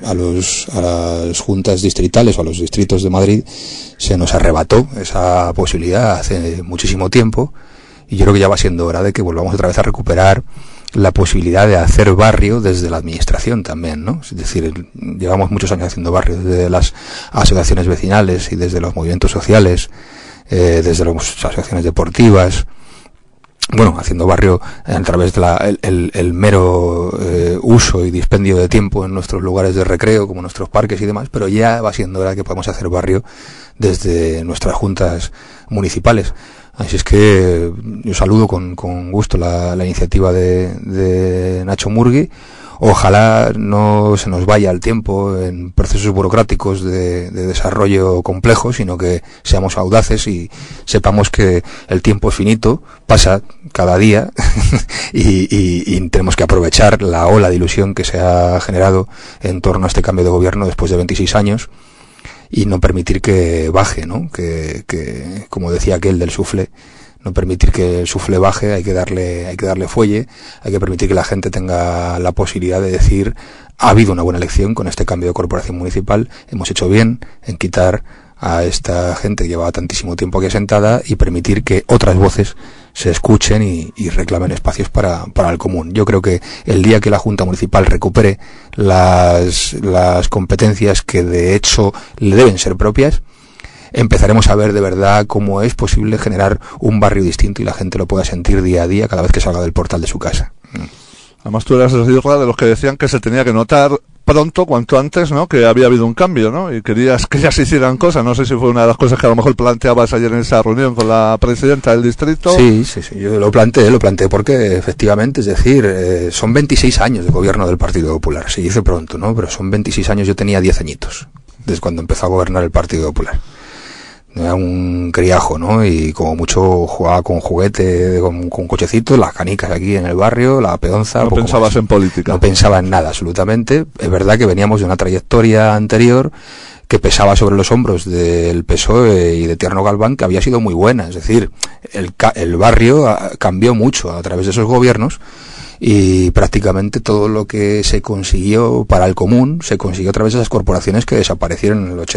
las juntas distritales o a los distritos de Madrid se nos arrebató esa posibilidad hace muchísimo tiempo, y yo creo que ya va siendo hora de que volvamos otra vez a recuperar la posibilidad de hacer barrio desde la administración también, ¿no? Es decir, llevamos muchos años haciendo barrio desde las asociaciones vecinales y desde los movimientos sociales, desde las asociaciones deportivas, bueno, haciendo barrio a través de el mero uso y dispendio de tiempo en nuestros lugares de recreo, como nuestros parques y demás, pero ya va siendo hora que podamos hacer barrio desde nuestras juntas municipales. Así es que yo saludo con gusto la iniciativa de Nacho Murgui. Ojalá no se nos vaya el tiempo en procesos burocráticos de desarrollo complejo, sino que seamos audaces y sepamos que el tiempo es finito, pasa cada día y tenemos que aprovechar la ola de ilusión que se ha generado en torno a este cambio de gobierno después de 26 años. Y no permitir que baje, ¿no? Que como decía aquel del sufle, no permitir que el sufle baje, hay que darle fuelle, hay que permitir que la gente tenga la posibilidad de decir: ha habido una buena elección con este cambio de corporación municipal, hemos hecho bien en quitar a esta gente que llevaba tantísimo tiempo aquí sentada, y permitir que otras voces se escuchen y reclamen espacios para el común. Yo creo que el día que la Junta Municipal recupere las competencias que de hecho le deben ser propias, empezaremos a ver de verdad cómo es posible generar un barrio distinto y la gente lo pueda sentir día a día cada vez que salga del portal de su casa.
Además, tú eras de los que decían que se tenía que notar pronto, cuanto antes, ¿no?, que había habido un cambio, ¿no?, y querías que ya se hicieran cosas. No sé si fue una de las cosas que a lo mejor planteabas ayer en esa reunión con la presidenta del distrito.
Sí, yo lo planteé porque efectivamente, es decir, son 26 años de gobierno del Partido Popular. Se dice pronto, ¿no?, pero son 26 años. Yo tenía 10 añitos desde cuando empezó a gobernar el Partido Popular. Era un criajo, ¿no? Y como mucho jugaba con juguete, con cochecitos, las canicas aquí en el barrio, la peonza.
No pensabas en política.
No pensaba en nada, absolutamente. Es verdad que veníamos de una trayectoria anterior que pesaba sobre los hombros del PSOE y de Tierno Galván, que había sido muy buena. Es decir, el barrio cambió mucho a través de esos gobiernos, y prácticamente todo lo que se consiguió para el común se consiguió a través de esas corporaciones que desaparecieron en el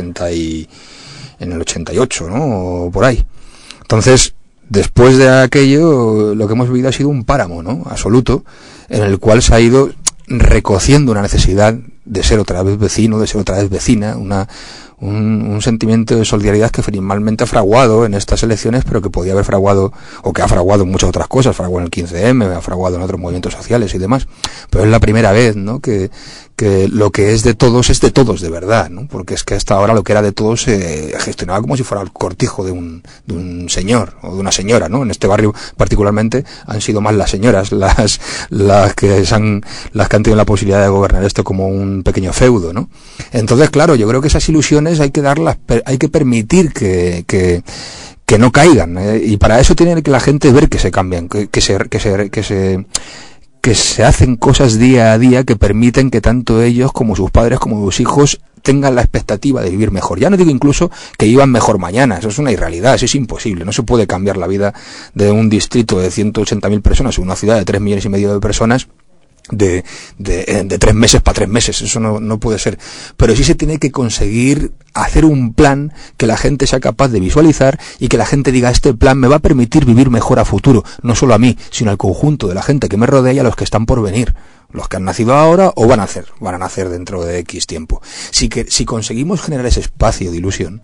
88, ¿no?, o por ahí. Entonces, después de aquello, lo que hemos vivido ha sido un páramo, ¿no?, absoluto, en el cual se ha ido recociendo una necesidad de ser otra vez vecino, de ser otra vez vecina, un sentimiento de solidaridad que formalmente ha fraguado en estas elecciones, pero que podía haber fraguado, o que ha fraguado en muchas otras cosas, fraguado en el 15M, ha fraguado en otros movimientos sociales y demás. Pero es la primera vez, ¿no?, que lo que es de todos de verdad, ¿no? Porque es que hasta ahora lo que era de todos se gestionaba como si fuera el cortijo de un señor o de una señora, ¿no? En este barrio particularmente han sido más las señoras las que han tenido la posibilidad de gobernar esto como un pequeño feudo, ¿no? Entonces, claro, yo creo que esas ilusiones hay que permitir que no caigan, y para eso tiene que la gente ver que se cambian, que se hacen cosas día a día que permiten que tanto ellos como sus padres como sus hijos tengan la expectativa de vivir mejor. Ya no digo incluso que vivan mejor mañana, eso es una irrealidad, eso es imposible. No se puede cambiar la vida de un distrito de 180.000 personas o una ciudad de 3,5 millones de personas de 3 meses para 3 meses, eso no puede ser. Pero sí se tiene que conseguir hacer un plan que la gente sea capaz de visualizar y que la gente diga: este plan me va a permitir vivir mejor a futuro, no solo a mí, sino al conjunto de la gente que me rodea y a los que están por venir, los que han nacido ahora o van a nacer dentro de X tiempo. Si conseguimos generar ese espacio de ilusión,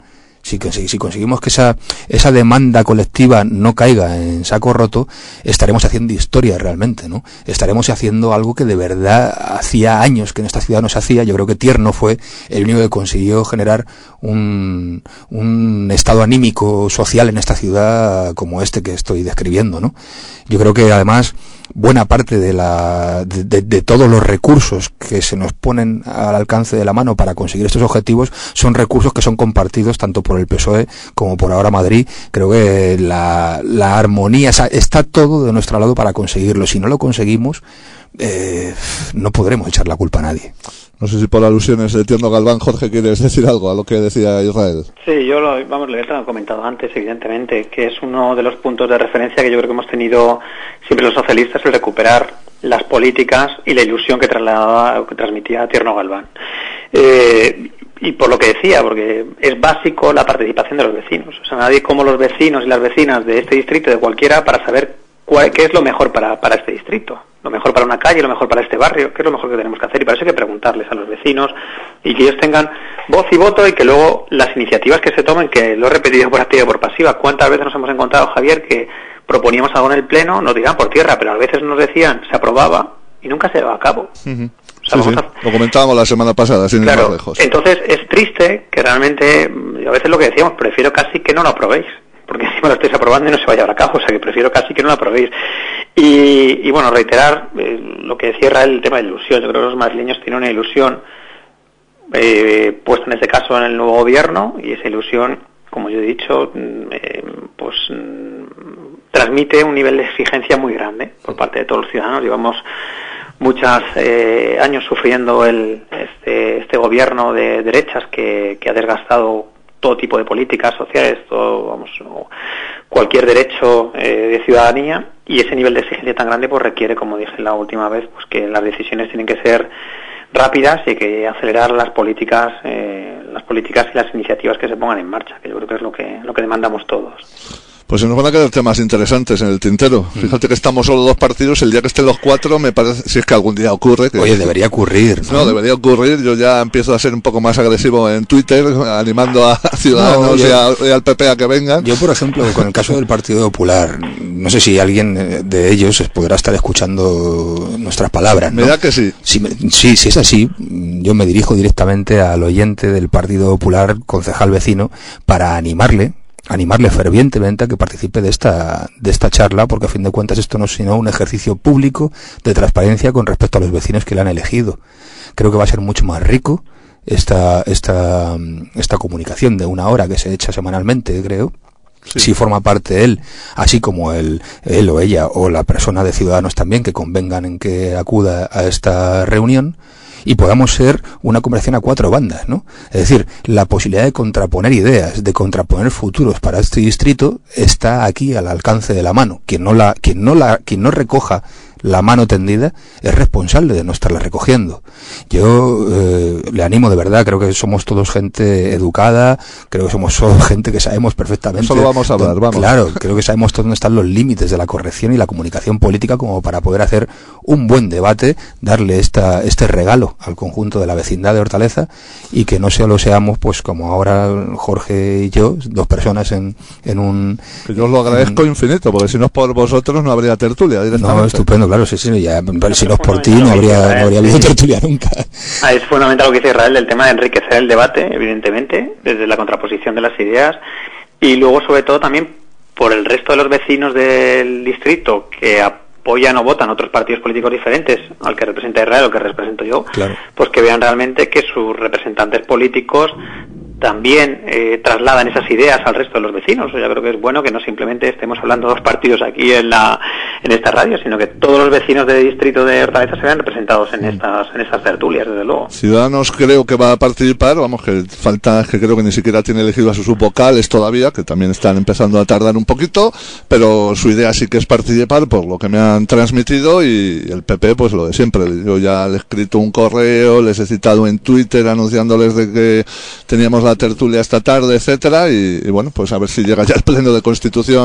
si conseguimos que esa demanda colectiva no caiga en saco roto, estaremos haciendo historia realmente, ¿no? Estaremos haciendo algo que de verdad hacía años que en esta ciudad no se hacía. Yo creo que Tierno fue el único que consiguió generar un estado anímico social en esta ciudad como este que estoy describiendo, ¿no? Yo creo que además buena parte de todos los recursos que se nos ponen al alcance de la mano para conseguir estos objetivos son recursos que son compartidos tanto por el PSOE como por Ahora Madrid. Creo que la armonía, está todo de nuestro lado para conseguirlo. Si no lo conseguimos, no podremos echar la culpa a nadie.
No sé si por alusiones de Tierno Galván, Jorge, ¿quieres decir algo a lo que decía Israel?
Sí, yo lo he comentado antes, evidentemente, que es uno de los puntos de referencia que yo creo que hemos tenido siempre los socialistas, el recuperar las políticas y la ilusión que transmitía Tierno Galván. Y por lo que decía, porque es básico la participación de los vecinos. O sea, nadie como los vecinos y las vecinas de este distrito, de cualquiera, para saber qué es lo mejor para este distrito. Lo mejor para una calle, lo mejor para este barrio, qué es lo mejor que tenemos que hacer, y para eso hay que preguntarles a los vecinos y que ellos tengan voz y voto, y que luego las iniciativas que se tomen, que lo he repetido por activa y por pasiva, cuántas veces nos hemos encontrado, Javier, que proponíamos algo en el pleno, nos tiraban por tierra, pero a veces nos decían, se aprobaba y nunca se llevaba a cabo.
Uh-huh. O sea, sí. Lo comentábamos la semana pasada, sin ir más lejos.
Entonces es triste que realmente, a veces lo que decíamos, prefiero casi que no lo aprobéis, porque encima lo estáis aprobando y no se va a llevar a cabo, o sea que prefiero casi que no lo aprobéis. Y bueno, reiterar lo que decía Israel, el tema de la ilusión. Yo creo que los madrileños tienen una ilusión puesta en este caso en el nuevo gobierno, y esa ilusión, como yo he dicho, transmite un nivel de exigencia muy grande por parte de todos los ciudadanos. Llevamos muchos años sufriendo este gobierno de derechas que ha desgastado todo tipo de políticas sociales, cualquier derecho de ciudadanía, y ese nivel de exigencia tan grande pues requiere, como dije la última vez, pues que las decisiones tienen que ser rápidas y hay que acelerar las políticas y las iniciativas que se pongan en marcha, que yo creo que es lo que demandamos todos.
Pues se nos van a quedar temas interesantes en el tintero. Fíjate que estamos solo 2 partidos, el día que estén los 4, me parece, si es que algún día ocurre.
Oye, debería ocurrir, ¿no?
No, debería ocurrir. Yo ya empiezo a ser un poco más agresivo en Twitter, animando a Ciudadanos y al PP a que vengan.
Yo, por ejemplo, con el caso del Partido Popular, no sé si alguien de ellos podrá estar escuchando nuestras palabras, ¿no?
Me da que sí.
Si es así, yo me dirijo directamente al oyente del Partido Popular, concejal vecino, para animarle fervientemente a que participe de esta charla, porque a fin de cuentas esto no es sino un ejercicio público de transparencia con respecto a los vecinos que le han elegido. Creo que va a ser mucho más rico esta comunicación de 1 hora que se echa semanalmente, creo. Sí. Si forma parte él, así como él o ella o la persona de Ciudadanos también, que convengan en que acuda a esta reunión, y podamos ser una conversación a 4 bandas, ¿no? Es decir, la posibilidad de contraponer ideas, de contraponer futuros para este distrito está aquí al alcance de la mano. Quien no recoja la mano tendida es responsable de no estarla recogiendo. Yo le animo de verdad, creo que somos todos gente educada, creo que somos gente que sabemos perfectamente.
Solo vamos a hablar, vamos.
Claro, creo que sabemos dónde están los límites de la corrección y la comunicación política como para poder hacer un buen debate, darle este regalo al conjunto de la vecindad de Hortaleza, y que no solo seamos, pues como ahora Jorge y yo, 2 personas en un...
Que yo os lo agradezco infinito, porque si no es por vosotros no habría tertulia directamente.
No, estupendo, claro, sí, ya, si no es por ti no habría habido tertulia nunca.
Es fundamental lo que dice Israel del tema de enriquecer el debate, evidentemente, desde la contraposición de las ideas, y luego sobre todo también por el resto de los vecinos del distrito que apoyan o votan otros partidos políticos diferentes al que representa Israel o que represento yo,
claro.
Pues que vean realmente que sus representantes políticos también trasladan esas ideas al resto de los vecinos. Yo creo que es bueno que no simplemente estemos hablando 2 partidos aquí en esta radio, sino que todos los vecinos del distrito de Hortaleza se vean representados en estas tertulias, desde luego.
Ciudadanos creo que va a participar, vamos, que falta, que creo que ni siquiera tiene elegido a sus subvocales todavía, que también están empezando a tardar un poquito, pero su idea sí que es participar, por lo que me han transmitido, y el PP pues lo de siempre. Yo ya le he escrito un correo, les he citado en Twitter anunciándoles de que teníamos la tertulia esta tarde, etcétera, y bueno, pues a ver si llega ya el pleno de Constitución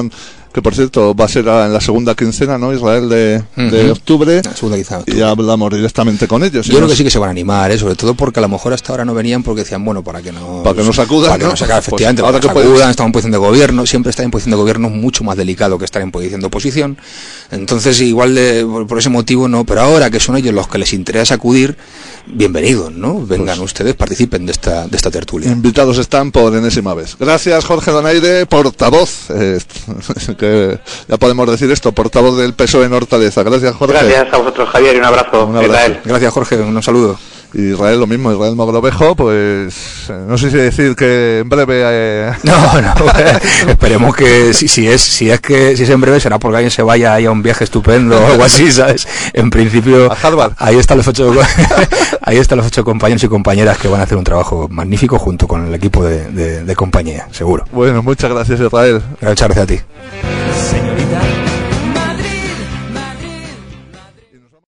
que por cierto va a ser en la segunda quincena, ¿no, Israel, de octubre?
La segunda quizá.
Y hablamos directamente con ellos.
Yo creo que sí que se van a animar, sobre todo porque a lo mejor hasta ahora no venían porque decían, bueno, para que no
sacudan,
para que
¿no?
no sacudan, efectivamente,
Pues,
para que no sacudan, están en posición de gobierno, siempre estar en posición de gobierno es mucho más delicado que estar en posición de oposición, entonces igual por ese motivo no, pero ahora que son ellos los que les interesa acudir, bienvenidos, ¿no? Vengan ustedes, participen de esta tertulia.
Invitados están por enésima vez. Gracias, Jorge Donaire, portavoz, que ya podemos decir esto, portavoz del PSOE en Hortaleza. Gracias, Jorge.
Gracias a vosotros, Javier, y un abrazo. Israel.
Gracias, Jorge, un saludo.
Israel lo mismo, Israel Mogrovejo, pues no sé si decir que en breve
no, esperemos que si es en breve será porque alguien se vaya ahí a un viaje estupendo o algo así, ¿sabes? En principio
a Harvard.
Ahí están los 8 compañeros y compañeras que van a hacer un trabajo magnífico junto con el equipo de compañía, seguro.
Bueno, muchas gracias, Israel.
Muchas gracias a ti.
Señorita.